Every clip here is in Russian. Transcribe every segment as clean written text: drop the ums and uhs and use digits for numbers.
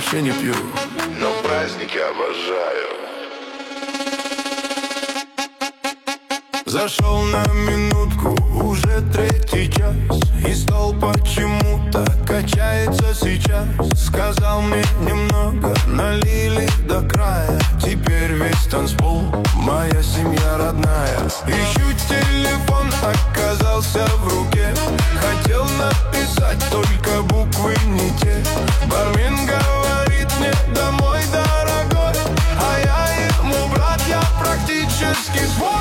вообще не пью, но праздники обожаю. Зашел на минутку, уже третий час, и стол почему-то качается сейчас. Сказал мне немного, налили до края. Теперь весь танцпол моя семья родная. Ищу телефон, оказался в руке. Хотел написать, только буквы не те. Бармен говорит мне: домой, дорогой. А я ему: брат, я практически свой.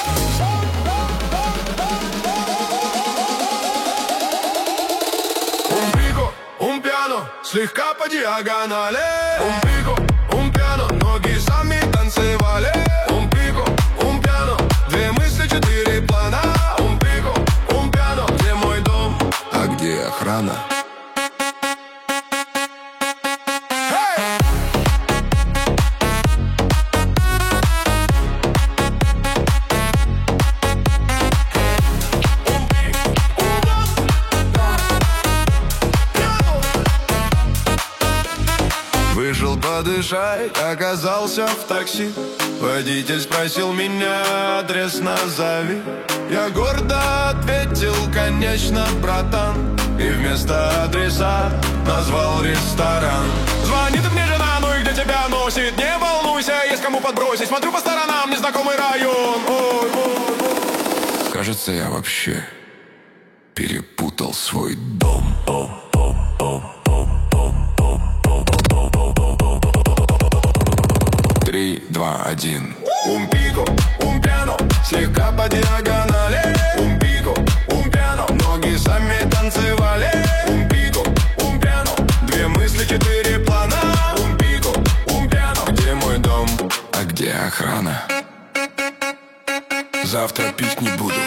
Un piano, слегка по диагонали. Un pico, un piano, ноги сами танцевали. Un pico, un piano, две мысли, четыре плана. Un pico, un piano, где мой дом, а где охрана? Вышел подышать, оказался в такси. Водитель спросил меня: адрес назови. Я гордо ответил: конечно, братан. И вместо адреса назвал ресторан. Звонит мне жена: ну и где тебя носит? Не волнуйся, есть кому подбросить. Смотрю по сторонам, незнакомый район. Ой, ой, ой. Кажется, я вообще перепутал свой дом. 3, 2, 1. Un pico, un piano, слегка по диагонали. Un pico, un piano, ноги сами танцевали. Un pico, un piano, две мысли, четыре плана. Un pico, un piano, где мой дом, а где охрана? Завтра пить не буду.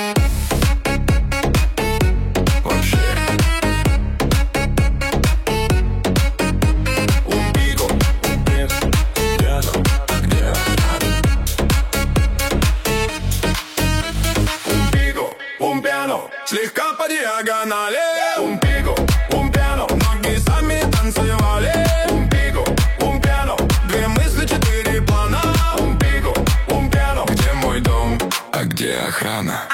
Слегка по диагонали. Un pico, un piano, ноги сами танцевали. Un pico, un piano, две мысли, четыре плана. Un pico, un piano, где мой дом, а где охрана?